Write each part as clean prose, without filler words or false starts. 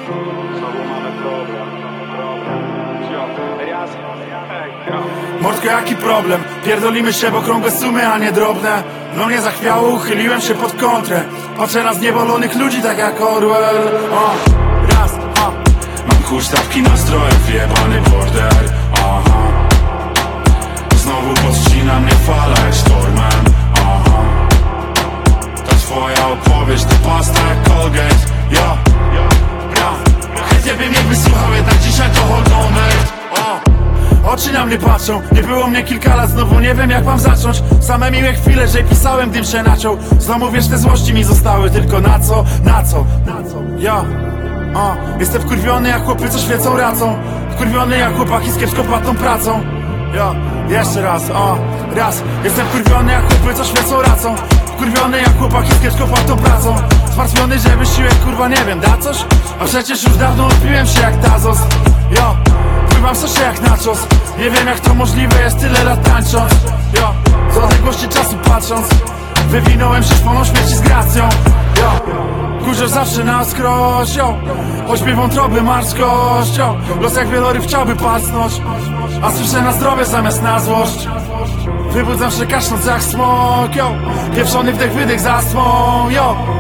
Mordko, jaki problem? Pierdolimy się, bo krągłe sumy, a nie drobne. No nie zachwiało, uchyliłem się pod kontrę. Patrzę na zniewolonych ludzi, tak jak Orwell. Raz, mam huśtawki nastrojów, jebany border. Aha. Znowu podcina mnie fala jak Stormem. Aha. Ta twoja opowieść to pasta jak Colgate. Ja, chętnie bym jej wysłuchał, jednak dzisiaj to hold on it. Oczy na mnie patrzą, nie było mnie kilka lat, znowu nie wiem jak mam zacząć. Same miłe chwile, że pisałem, dym się naciął. Znowu wiesz, te złości mi zostały, tylko na co? Ja, jestem wkurwiony jak chłopy, co świecą racą. Wkurwiony jak chłopaki z kiepskopłatną pracą. Ja, jeszcze raz, jestem wkurwiony jak chłopy, co świecą racą. Wkurwiony jak chłopaki z kiepskopłatną pracą. Zmartwiony, że wysiłek, kurwa, nie wiem, da coś? A przecież już dawno odpiłem się jak Tazos. Pływam sosie jak nachos. Nie wiem jak to możliwe jest tyle lat tańcząc. Z odległości czasu patrząc, wywinąłem się szponą śmierci z gracją. Kurze zawsze na skroś, choćby wątroby marskość. Los jak wieloryb chciałby pasnąć, a słyszę na zdrowie zamiast na złość. Wybudzam się kaszląc jak smok, pieprzony wdech, wydech za astmą.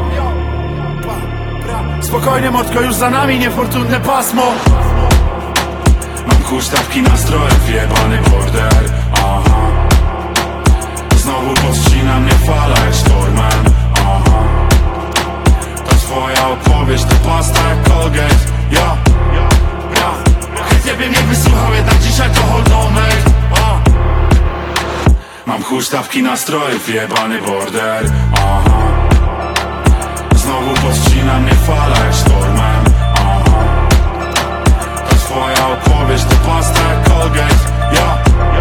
Spokojnie mordko, już za nami niefortunne pasmo. Mam huśtawki nastrojów, jebany border. Aha. Znowu podcina mnie fala jak Stormem. Aha. Ta twoja opowieść to pasta jak Colgate. Ja, chętnie bym jej wysłuchał, jednak dzisiaj to hold on it. Mam huśtawki nastrojów, jebany border. Aha. Znowu podcina mnie fala jak Stormem. Aha. Ta twoja opowieść to pasta jak Colgate. Ja,